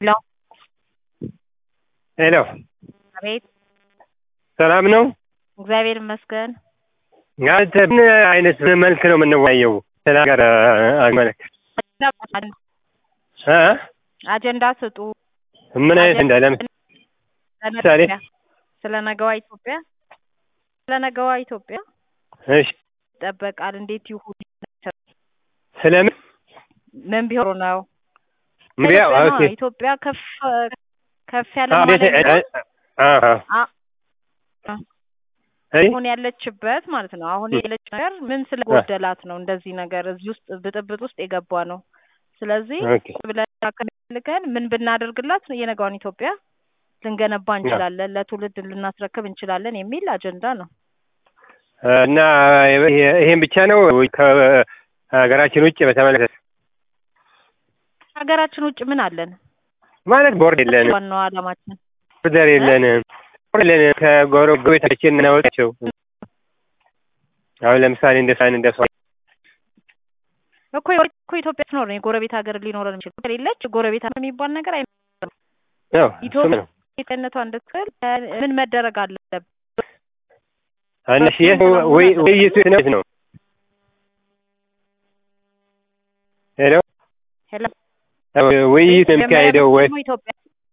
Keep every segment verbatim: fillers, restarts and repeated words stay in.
ሄሎ ሄሎ አቤት ሰላም ነው? እግዚአብሔር ይመስገን። አንተ ምን አይነት መልክ ነው የምንወያየው? ስለሀገር መልክ እ አጀንዳ ስጡ። ምን አይነት እንደ ለምሳሌ ስለ ነገዋ ኢትዮጵያ ስለ ነገዋ ኢትዮጵያ እሺ ይጠበቃል። እንዴት ይሁን? ስለምን ምን ቢሆን ነው? ምሪያው ኦኬ ኢትዮጵያ ከፍ ከፍ ያለ ማለት ማለት አሃ አሁን ያለችበት ማለት ነው። አሁን ያለች ነገር ምን ስለጎደላት ነው እንደዚህ ነገር እዚህ ውስጥ ብጥብጥ ውስጥ የገባ ነው። ስለዚህ ብለን ከመልከን ምን ብናደርግላት የነገዋን ኢትዮጵያ ልንገነባ እንችላለን፣ ለትውልድ ልናስረክብ እንችላለን የሚል አጀንዳ ነው። እና ይሄን ብቻ ነው ከሀገራችን ውጭ በተመለከተ ሀገራችን ውጭ ምን አለን ማለት ቦርድ የለንም። ዋናው ዓላማችን ቦርደር የለንም። ቦርደር ከጎረቤታችን እናወጣቸው። አሁን ለምሳሌ እንደ ሳን እንደ ሷ እኮ እኮ ኢትዮጵያ ትኖር ነው ጎረቤት ሀገር ሊኖረን ይችላል። ከሌለች ጎረቤት ሀገር የሚባል ነገር አይኖርም። ነው ኢትዮጵያ ኢትዮጵያነቷ እንድትል ምን መደረግ አለበት? አንሽ ወይ ውይይቱ ነው። ሄሎ ሄሎ ውይይት የሚካሄደው ወይ ኢትዮጵያ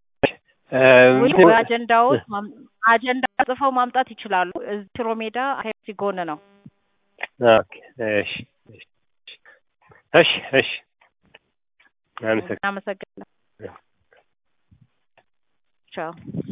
አጀንዳው አጀንዳ ጽፈው ማምጣት ይችላሉ። እዚህ ሮሜዳ ሄፕሲ ጎን ነው። ኦኬ እሺ እሺ እሺ አመሰግናለሁ። አመሰግናለሁ። ቻው